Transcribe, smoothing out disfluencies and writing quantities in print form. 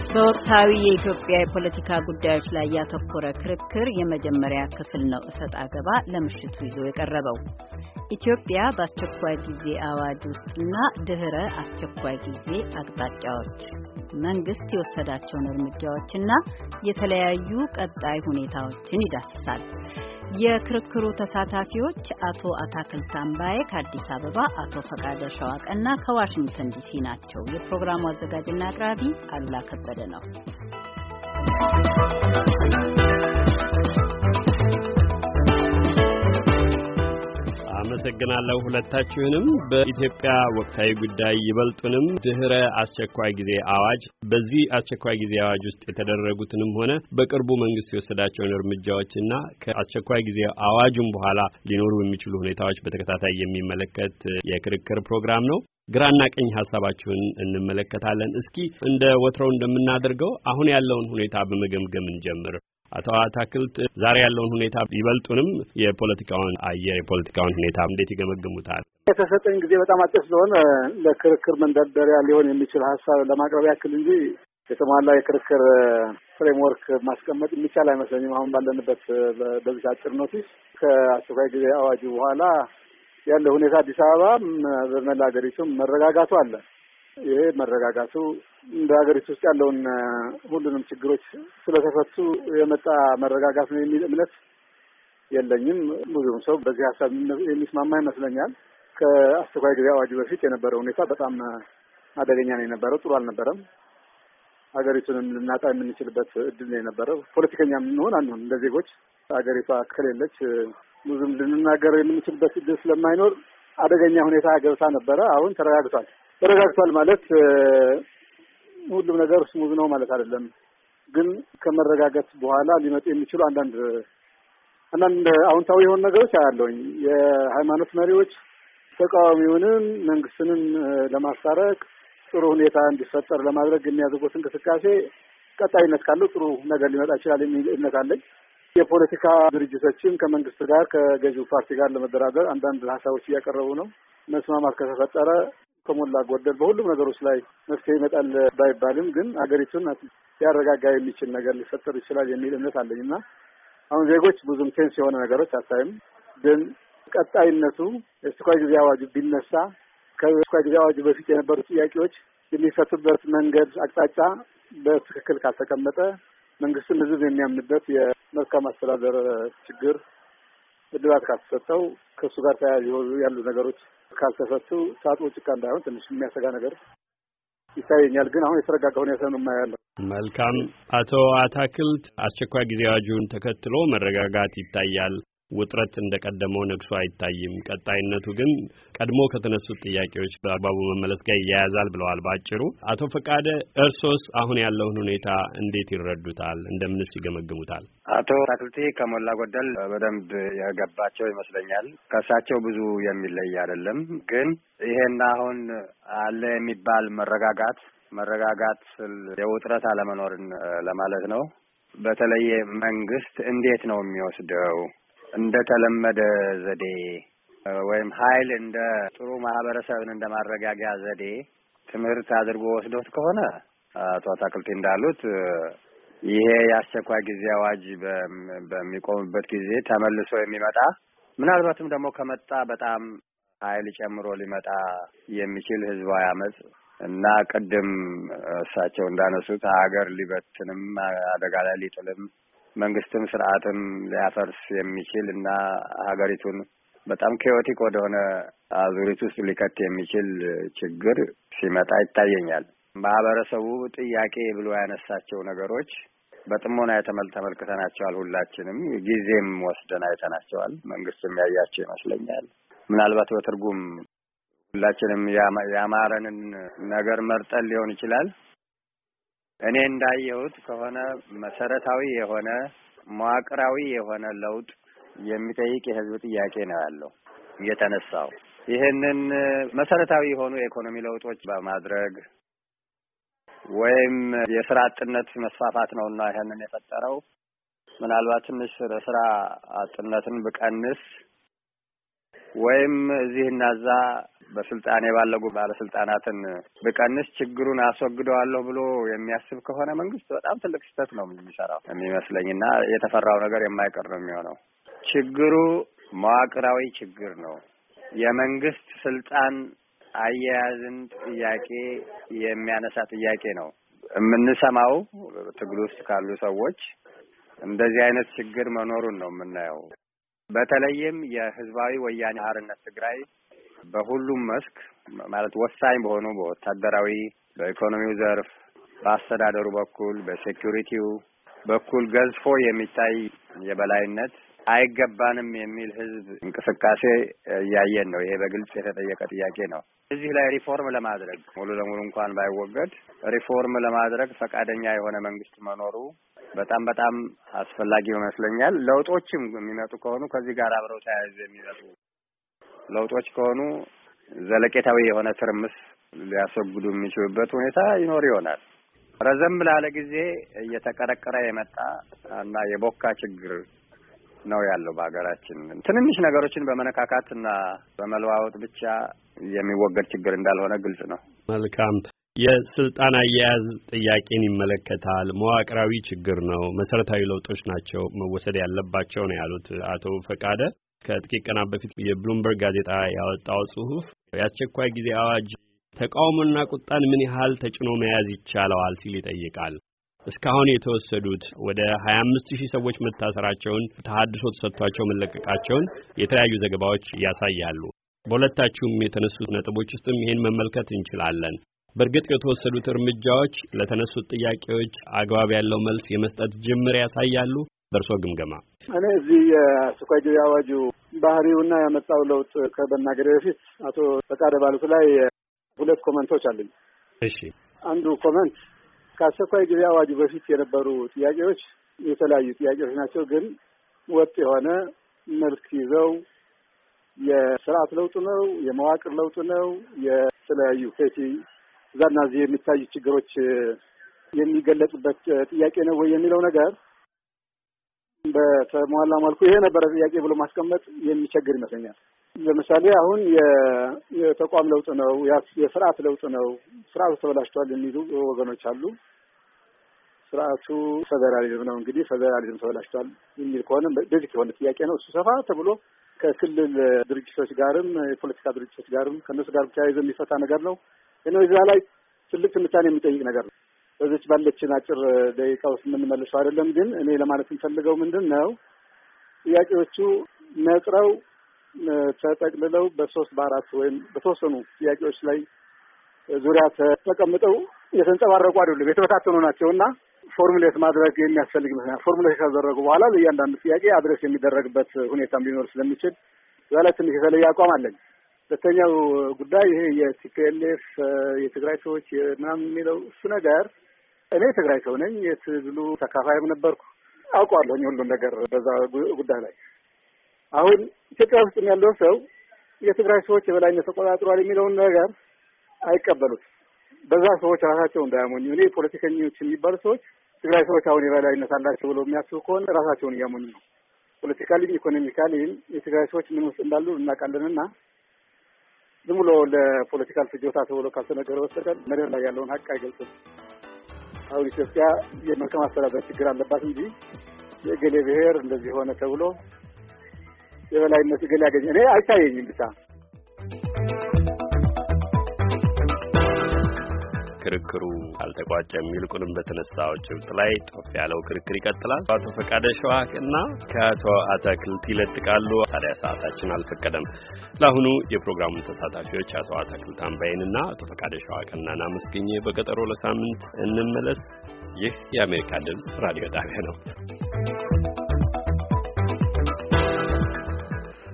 በወቅታዊ የኢትዮጵያ የፖለቲካ ጉዳዮች ላይ ያተኮረ ክርክር የመጀመሪያ ክፍል ነው እሰጥ አገባ ለምሽቱ ይዞ የቀረበው። ኢትዮጵያ በአስቸኳይ ጊዜ አዋጅ ውስጥና ድህረ አስቸኳይ ጊዜ አቅጣጫዎች መንግስት የወሰዳቸውን እርምጃዎችና የተለያዩ ቀጣይ ሁኔታዎችን ይዳስሳል። የክርክሩ ተሳታፊዎች አቶ አታክልት አምባዬ ከአዲስ አበባ፣ አቶ ፈቃደ ሸዋቀና ከዋሽንግተን ዲሲ ናቸው። የፕሮግራሙ አዘጋጅና አቅራቢ አሉላ ከበደ ነው። አመሰግናለሁ ሁለታችሁንም። በኢትዮጵያ ወቅታዊ ጉዳይ ይበልጡንም ድህረ አስቸኳይ ጊዜ አዋጅ በዚህ አስቸኳይ ጊዜ አዋጅ ውስጥ የተደረጉትንም ሆነ በቅርቡ መንግስት የወሰዳቸውን እርምጃዎችና ከአስቸኳይ ጊዜ አዋጁም በኋላ ሊኖሩ የሚችሉ ሁኔታዎች በተከታታይ የሚመለከት የክርክር ፕሮግራም ነው። ግራና ቀኝ ሐሳባችሁን እንመለከታለን። እስኪ እንደ ወትሮው እንደምናደርገው አሁን ያለውን ሁኔታ በመገምገም እንጀምር። አቶ አታክልት ዛሬ ያለውን ሁኔታ ይበልጡንም የፖለቲካውን ሁኔታ እንዴት ይገመግሙታል? የተሰጠኝ ጊዜ በጣም አጭር ስለሆነ ለክርክር መንደርደሪያ ሊሆን የሚችል ሐሳብ ለማቅረብ ያክል እንጂ የተሟላ የክርክር ፍሬምወርክ ማስቀመጥ የሚቻል አይመስለኝም። አሁን ባለንበት በዚህ አጭር ኖቲስ ከአስቸኳይ ጊዜ አዋጁ በኋላ ያለው ሁኔታ አዲስ አበባ በመላ ሀገሪቱም መረጋጋቱ አለ። ይሄ መረጋጋቱ እንደ ሀገሪቱ ውስጥ ያለውን ሁሉንም ችግሮች ስለተፈቱ የመጣ መረጋጋት ነው የሚል እምነት የለኝም። ብዙም ሰው በዚህ ሀሳብ የሚስማማ ይመስለኛል። ከአስቸኳይ ጊዜ አዋጁ በፊት የነበረው ሁኔታ በጣም አደገኛ ነው የነበረው። ጥሩ አልነበረም። ሀገሪቱንም ልናጣ የምንችልበት እድል ነው የነበረው። ፖለቲከኛ የምንሆን አንሆን እንደ ዜጎች ሀገሪቷ ከሌለች ብዙም ልንናገር የምንችልበት እድል ስለማይኖር አደገኛ ሁኔታ ገብታ ነበረ። አሁን ተረጋግቷል ማለት ሁሉም ነገር ስሙዝ ነው ማለት አይደለም። ግን ከመረጋጋት በኋላ ሊመጡ የሚችሉ አንዳንድ አዎንታዊ የሆኑ ነገሮች አያለሁኝ። የሃይማኖት መሪዎች ተቃዋሚውንም መንግስትንም ለማስታረቅ ጥሩ ሁኔታ እንዲፈጠር ለማድረግ የሚያደርጉት እንቅስቃሴ ቀጣይነት ካለው ጥሩ ነገር ሊመጣ ይችላል የሚል እምነት አለኝ። የፖለቲካ ድርጅቶችም ከመንግስት ጋር ከገዢው ፓርቲ ጋር ለመደራደር አንዳንድ ሀሳቦች እያቀረቡ ነው። መስማማት ከተፈጠረ ከሞላ ጎደል በሁሉም ነገሮች ላይ መፍትሄ ይመጣል ባይባልም ግን አገሪቱን ሊያረጋጋ የሚችል ነገር ሊፈጠር ይችላል የሚል እምነት አለኝና አሁን ዜጎች ብዙም ቴንስ የሆነ ነገሮች አታይም። ግን ቀጣይነቱ የአስቸኳይ ጊዜ አዋጁ ቢነሳ ከአስቸኳይ ጊዜ አዋጁ በፊት የነበሩ ጥያቄዎች የሚፈቱበት መንገድ አቅጣጫ በትክክል ካልተቀመጠ መንግስትን ህዝብ የሚያምንበት የመልካም አስተዳደር ችግር እድላት ካልተሰጠው ከእሱ ጋር ተያያዥ ያሉ ነገሮች ካልተፈቱ ታጥቦ ጭቃ እንዳይሆን ትንሽ የሚያሰጋ ነገር ይታየኛል። ግን አሁን የተረጋጋ ሁኔታ ነው የማያለው። መልካም። አቶ አታክልት አስቸኳይ ጊዜ አዋጁን ተከትሎ መረጋጋት ይታያል፣ ውጥረት እንደቀደመው ነግሶ አይታይም፣ ቀጣይነቱ ግን ቀድሞ ከተነሱት ጥያቄዎች በአግባቡ መመለስ ጋር ይያያዛል ብለዋል ባጭሩ። አቶ ፈቃደ እርሶስ አሁን ያለውን ሁኔታ እንዴት ይረዱታል? እንደምንስ ይገመግሙታል? አቶ አታክልት ከሞላ ጎደል በደንብ የገባቸው ይመስለኛል። ከእሳቸው ብዙ የሚለይ አይደለም። ግን ይሄን አሁን አለ የሚባል መረጋጋት የውጥረት አለመኖርን ለማለት ነው። በተለይ መንግስት እንዴት ነው የሚወስደው? እንደ ተለመደ ዘዴ ወይም ኃይል እንደ ጥሩ ማህበረሰብን እንደ ማረጋጊያ ዘዴ ትምህርት አድርጎ ወስዶት ከሆነ አቶ አታክልት እንዳሉት ይሄ የአስቸኳይ ጊዜ አዋጅ በሚቆምበት ጊዜ ተመልሶ የሚመጣ ምናልባትም ደግሞ ከመጣ በጣም ኃይል ጨምሮ ሊመጣ የሚችል ህዝባዊ አመጽ እና ቅድም እሳቸው እንዳነሱት ሀገር ሊበትንም አደጋ ላይ ሊጥልም መንግስትም ስርዓትም ሊያፈርስ የሚችል እና ሀገሪቱን በጣም ኬዮቲክ ወደሆነ አዙሪት ውስጥ ሊከት የሚችል ችግር ሲመጣ ይታየኛል። ማህበረሰቡ ጥያቄ ብሎ ያነሳቸው ነገሮች በጥሞና ተመልክተናቸዋል። ሁላችንም ጊዜም ወስደን አይተናቸዋል። መንግስትም ያያቸው ይመስለኛል። ምናልባት በትርጉም ሁላችንም ያማረንን ነገር መርጠን ሊሆን ይችላል። እኔ እንዳየሁት ከሆነ መሰረታዊ የሆነ መዋቅራዊ የሆነ ለውጥ የሚጠይቅ የህዝብ ጥያቄ ነው ያለው የተነሳው። ይሄንን መሰረታዊ የሆኑ የኢኮኖሚ ለውጦች በማድረግ ወይም የስራ አጥነት መስፋፋት ነውና ይሄንን የፈጠረው ምናልባት ትንሽ ስራ አጥነትን ብቀንስ ወይም እዚህና እዛ በስልጣን የባለጉ ባለስልጣናትን በቀንስ ችግሩን አስወግደዋለሁ ብሎ የሚያስብ ከሆነ መንግስት በጣም ትልቅ ስህተት ነው የሚሰራው የሚመስለኝና የተፈራው ነገር የማይቀር ነው የሚሆነው። ችግሩ መዋቅራዊ ችግር ነው። የመንግስት ስልጣን አያያዝን ጥያቄ የሚያነሳ ጥያቄ ነው። የምንሰማው ትግል ውስጥ ካሉ ሰዎች እንደዚህ አይነት ችግር መኖሩን ነው የምናየው። በተለይም የህዝባዊ ወያኔ ሓርነት ትግራይ በሁሉም መስክ ማለት ወሳኝ በሆኑ በወታደራዊ፣ በኢኮኖሚው ዘርፍ፣ በአስተዳደሩ በኩል፣ በሴኩሪቲው በኩል ገዝፎ የሚታይ የበላይነት አይገባንም የሚል ህዝብ እንቅስቃሴ እያየን ነው። ይሄ በግልጽ የተጠየቀ ጥያቄ ነው። እዚህ ላይ ሪፎርም ለማድረግ ሙሉ ለሙሉ እንኳን ባይወገድ ሪፎርም ለማድረግ ፈቃደኛ የሆነ መንግስት መኖሩ በጣም አስፈላጊ ይመስለኛል። ለውጦችም የሚመጡ ከሆኑ ከዚህ ጋር አብረው ተያይዘው የሚመጡ ለውጦች ከሆኑ ዘለቄታዊ የሆነ ትርምስ ሊያስወግዱ የሚችሉበት ሁኔታ ይኖር ይሆናል። ረዘም ላለ ጊዜ እየተቀረቀረ የመጣ እና የቦካ ችግር ነው ያለው በሀገራችን። ትንንሽ ነገሮችን በመነካካትና በመለዋወጥ ብቻ የሚወገድ ችግር እንዳልሆነ ግልጽ ነው። መልካም። የስልጣን አያያዝ ጥያቄን ይመለከታል። መዋቅራዊ ችግር ነው። መሰረታዊ ለውጦች ናቸው መወሰድ ያለባቸው ነው ያሉት አቶ ፈቃደ። ከጥቂት ቀናት በፊት የብሉምበርግ ጋዜጣ ያወጣው ጽሑፍ የአስቸኳይ ጊዜ አዋጅ ተቃውሞና ቁጣን ምን ያህል ተጭኖ መያዝ ይቻላል ሲል ይጠይቃል። እስካሁን የተወሰዱት ወደ 25000 ሰዎች መታሰራቸውን፣ ተሐድሶ ተሰጥቷቸው መለቀቃቸውን የተለያዩ ዘገባዎች ያሳያሉ። በሁለታችሁም የተነሱት ነጥቦች ውስጥም ይሄን መመልከት እንችላለን። በእርግጥ የተወሰዱት እርምጃዎች ለተነሱት ጥያቄዎች አግባብ ያለው መልስ የመስጠት ጅምር ያሳያሉ? በእርሶ ግምገማ። እኔ እዚህ የአስቸኳይ ጊዜ አዋጁ ባህሪውና ያመጣው ለውጥ ከመናገሬ በፊት አቶ ፈቃደ ባሉት ላይ ሁለት ኮመንቶች አሉኝ። እሺ። አንዱ ኮመንት ከአስቸኳይ ጊዜ አዋጁ በፊት የነበሩ ጥያቄዎች የተለያዩ ጥያቄዎች ናቸው፣ ግን ወጥ የሆነ መልክ ይዘው የስርዓት ለውጥ ነው፣ የመዋቅር ለውጥ ነው፣ የተለያዩ ፌቲ እዛና እዚህ የሚታዩ ችግሮች የሚገለጹበት ጥያቄ ነው ወይ የሚለው ነገር በተሟላ መልኩ ይሄ ነበረ ጥያቄ ብሎ ማስቀመጥ የሚቸግር ይመስለኛል። ለምሳሌ አሁን የተቋም ለውጥ ነው፣ የስርዓት ለውጥ ነው፣ ስርዓቱ ተበላሽቷል የሚሉ ወገኖች አሉ። ስርዓቱ ፌዴራሊዝም ነው፣ እንግዲህ ፌዴራሊዝም ተበላሽቷል የሚል ከሆነ ቤዚክ የሆነ ጥያቄ ነው። እሱ ሰፋ ተብሎ ከክልል ድርጅቶች ጋርም የፖለቲካ ድርጅቶች ጋርም ከነሱ ጋር ተያይዞ የሚፈታ ነገር ነው። እዛ ላይ ትልቅ ትንታኔ የሚጠይቅ ነገር ነው። በዚች ባለችን አጭር ደቂቃ ውስጥ የምንመልሰው አይደለም። ግን እኔ ለማለት የምፈልገው ምንድን ነው፣ ጥያቄዎቹ ነጥረው ተጠቅልለው በሶስት በአራት ወይም በተወሰኑ ጥያቄዎች ላይ ዙሪያ ተቀምጠው የተንጸባረቁ አይደሉም፣ የተበታተኑ ናቸውና ፎርሙሌት ማድረግ የሚያስፈልግ ይመስላል። ፎርሙሌት ካደረጉ በኋላ ለእያንዳንዱ ጥያቄ አድሬስ የሚደረግበት ሁኔታም ሊኖር ስለሚችል ዛሬ ትንሽ የተለየ አቋም አለኝ። ሁለተኛው ጉዳይ ይሄ የቲፒኤልኤፍ የትግራይ ሰዎች ምናምን የሚለው እሱ ነገር እኔ ትግራይ ሰው ነኝ፣ የትግሉ ተካፋይም ነበርኩ፣ አውቀዋለሁኝ ሁሉን ነገር በዛ ጉዳይ ላይ። አሁን ኢትዮጵያ ውስጥ ያለው ሰው የትግራይ ሰዎች የበላይነት ተቆጣጥሯል የሚለውን ነገር አይቀበሉት። በዛ ሰዎች ራሳቸው እንዳያሞኙ። እኔ ፖለቲከኞች የሚባሉ ሰዎች ትግራይ ሰዎች አሁን የበላይነት አላቸው ብለው የሚያስቡ ከሆነ ራሳቸውን እያሞኙ ነው። ፖለቲካሊም ኢኮኖሚካሊም የትግራይ ሰዎች ምን ውስጥ እንዳሉ እናውቃለንና ዝም ብሎ ለፖለቲካል ፍጆታ ተብሎ ካልተነገረ በስተቀር መሬት ላይ ያለውን ሀቅ አይገልጽም። አሁን ኢትዮጵያ የመልካም አስተዳደር ችግር አለባት እንጂ የገሌ ብሔር እንደዚህ ሆነ ተብሎ የበላይነት ገሌ ያገኘ እኔ አይታየኝም ብቻ። ክርክሩ አልተቋጨም። ይልቁንም በተነሳው ጭብጥ ላይ ጦፍ ያለው ክርክር ይቀጥላል። አቶ ፈቃደ ሸዋቅና ከአቶ አታክልት ይለጥቃሉ። ታዲያ ሰዓታችን አልፈቀደም። ለአሁኑ የፕሮግራሙን ተሳታፊዎች አቶ አታክልት አምባይንና አቶ ፈቃደ ሸዋቅናን አመስግኜ በቀጠሮ ለሳምንት እንመለስ። ይህ የአሜሪካ ድምፅ ራዲዮ ጣቢያ ነው።